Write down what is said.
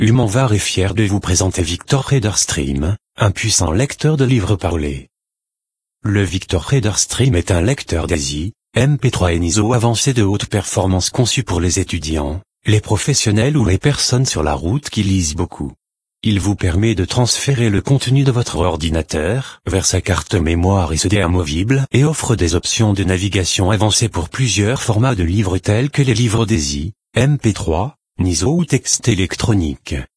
Humanvar est fier de vous présenter Victor Reader Stream, un puissant lecteur de livres parlés. Le Victor Reader Stream est un lecteur DAISY, MP3 et ISO avancé de haute performance conçu pour les étudiants, les professionnels ou les personnes sur la route qui lisent beaucoup. Il vous permet de transférer le contenu de votre ordinateur vers sa carte mémoire SD amovible et offre des options de navigation avancées pour plusieurs formats de livres tels que les livres DAISY, MP3, ISO ou texte électronique.